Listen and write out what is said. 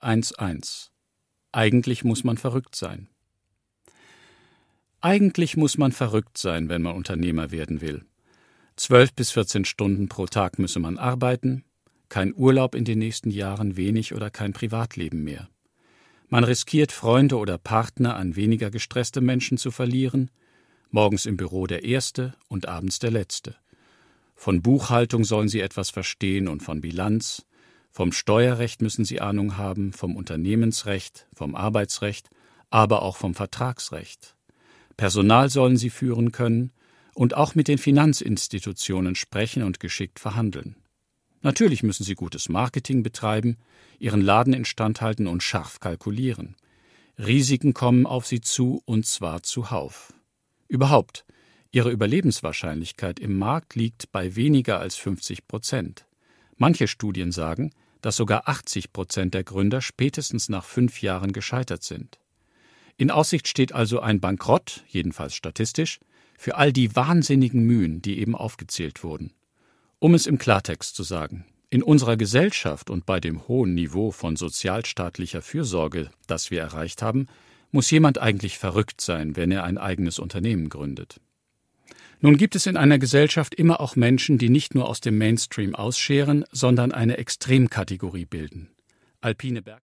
011. Eigentlich muss man verrückt sein. Eigentlich muss man verrückt sein, wenn man Unternehmer werden will. 12 bis 14 Stunden pro Tag müsse man arbeiten, kein Urlaub in den nächsten Jahren, wenig oder kein Privatleben mehr. Man riskiert, Freunde oder Partner an weniger gestresste Menschen zu verlieren, morgens im Büro der Erste und abends der Letzte. Von Buchhaltung sollen Sie etwas verstehen und von Bilanz. Vom Steuerrecht müssen Sie Ahnung haben, vom Unternehmensrecht, vom Arbeitsrecht, aber auch vom Vertragsrecht. Personal sollen Sie führen können und auch mit den Finanzinstitutionen sprechen und geschickt verhandeln. Natürlich müssen Sie gutes Marketing betreiben, Ihren Laden instand halten und scharf kalkulieren. Risiken kommen auf Sie zu, und zwar zuhauf. Überhaupt, Ihre Überlebenswahrscheinlichkeit im Markt liegt bei weniger als 50%. Manche Studien sagen, dass sogar 80% der Gründer spätestens nach 5 Jahren gescheitert sind. In Aussicht steht also ein Bankrott, jedenfalls statistisch, für all die wahnsinnigen Mühen, die eben aufgezählt wurden. Um es im Klartext zu sagen: In unserer Gesellschaft und bei dem hohen Niveau von sozialstaatlicher Fürsorge, das wir erreicht haben, muss jemand eigentlich verrückt sein, wenn er ein eigenes Unternehmen gründet. Nun gibt es in einer Gesellschaft immer auch Menschen, die nicht nur aus dem Mainstream ausscheren, sondern eine Extremkategorie bilden. Alpine Berg